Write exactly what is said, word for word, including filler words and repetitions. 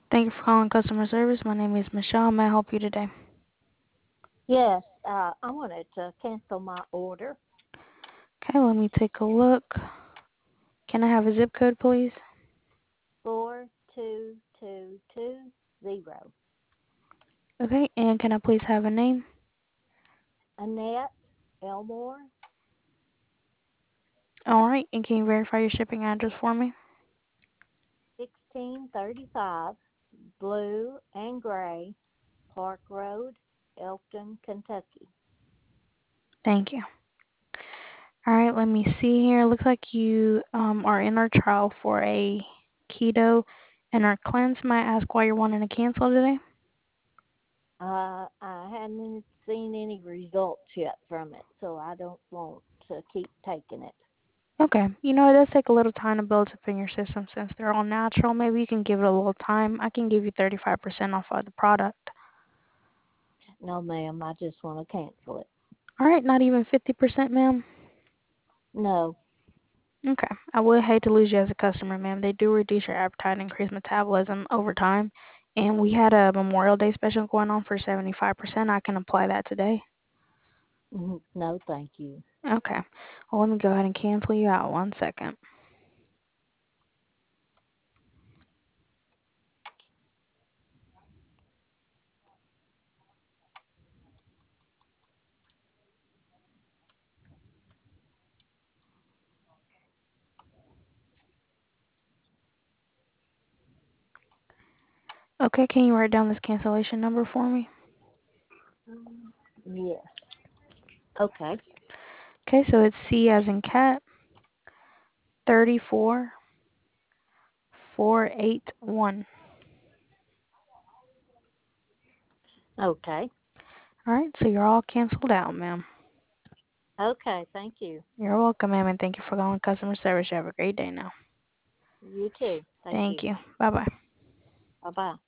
Thank you for calling customer service. My name is Michelle. May I help you today? Yes, uh, I wanted to cancel my order. Okay, let me take a look. Can I have a zip code, please? Four two two two zero. Okay, and can I please have a name? Annette Elmore, All right, and can you verify your shipping address for me? sixteen thirty five, blue and gray, Park Road, Elkton, Kentucky. Thank you. All right, let me see here. Looks like you um, are in our trial for a keto and our cleanse. Might I ask why you're wanting to cancel today? Uh, I hadn't seen any results yet from it, so I don't want to keep taking it. Okay, you know, it does take a little time to build up in your system since they're all natural. Maybe you can give it a little time. I can give you thirty-five percent off of the product. No, ma'am, I just want to cancel it. All right, not even fifty percent, ma'am. No. Okay. I would hate to lose you as a customer, ma'am. They do reduce your appetite and increase metabolism over time. And we had a Memorial Day special going on for seventy-five percent. I can apply that today. Mhm. No, thank you. Okay. Well, let me go ahead and cancel you out one second. Okay, can you write down this cancellation number for me? Yes. Okay. Okay, so it's C as in cat, thirty-four four eighty-one. Okay. All right, so you're all canceled out, ma'am. Okay. Thank you. You're welcome, ma'am, and thank you for calling customer service. You have a great day now. You too. Thank Thank you. you. Bye-bye. Bye bye.